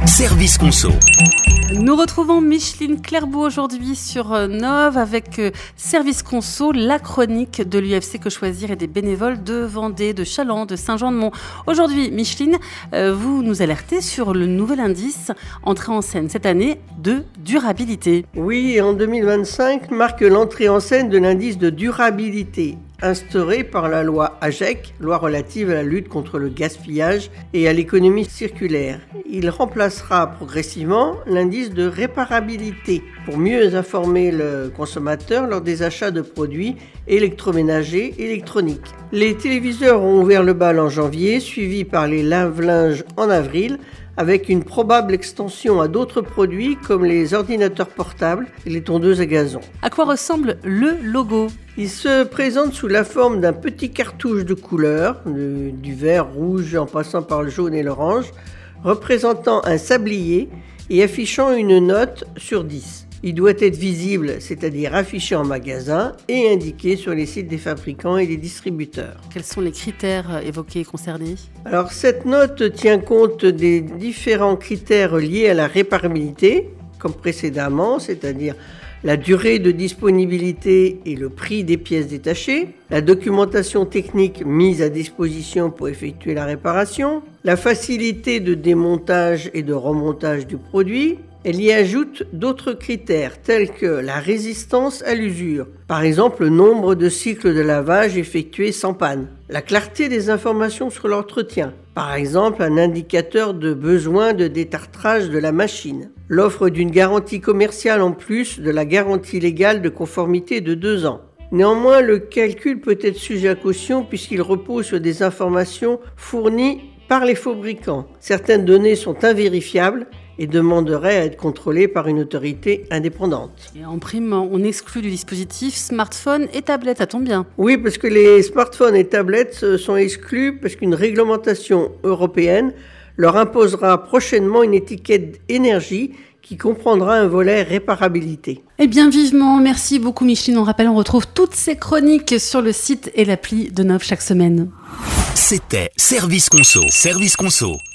Service Conso. Nous retrouvons Micheline Clerboux aujourd'hui sur Nov avec Service Conso, la chronique de l'UFC Que Choisir et des bénévoles de Vendée, de Challans, de Saint-Jean-de-Mont. Aujourd'hui, Micheline, vous nous alertez sur le nouvel indice entré en scène cette année de durabilité. Oui, en 2025 marque l'entrée en scène de l'indice de durabilité instauré par la loi AGEC, loi relative à la lutte contre le gaspillage et à l'économie circulaire. Il remplacera progressivement l'indice de réparabilité pour mieux informer le consommateur lors des achats de produits électroménagers électroniques. Les téléviseurs ont ouvert le bal en janvier, suivis par les lave-linges en avril, avec une probable extension à d'autres produits comme les ordinateurs portables et les tondeuses à gazon. À quoi ressemble le logo ? Il se présente sous la forme d'un petit cartouche de couleur, du vert, rouge en passant par le jaune et l'orange, représentant un sablier et affichant une note sur 10. Il doit être visible, c'est-à-dire affiché en magasin et indiqué sur les sites des fabricants et des distributeurs. Quels sont les critères évoqués et concernés ? Alors, cette note tient compte des différents critères liés à la réparabilité, comme précédemment, c'est-à-dire la durée de disponibilité et le prix des pièces détachées, la documentation technique mise à disposition pour effectuer la réparation, la facilité de démontage et de remontage du produit. Elle y ajoute d'autres critères tels que la résistance à l'usure, par exemple le nombre de cycles de lavage effectués sans panne, la clarté des informations sur l'entretien, par exemple un indicateur de besoin de détartrage de la machine, l'offre d'une garantie commerciale en plus de la garantie légale de conformité de 2 ans. Néanmoins, le calcul peut être sujet à caution puisqu'il repose sur des informations fournies par les fabricants. Certaines données sont invérifiables et demanderaient à être contrôlées par une autorité indépendante. Et en prime, on exclut du dispositif smartphone et tablette, ça tombe bien. Oui, parce que les smartphones et tablettes sont exclus parce qu'une réglementation européenne leur imposera prochainement une étiquette énergie qui comprendra un volet réparabilité. Eh bien, vivement, merci beaucoup Micheline. On rappelle, on retrouve toutes ces chroniques sur le site et l'appli de Nov chaque semaine. C'était Service Conso. Service Conso.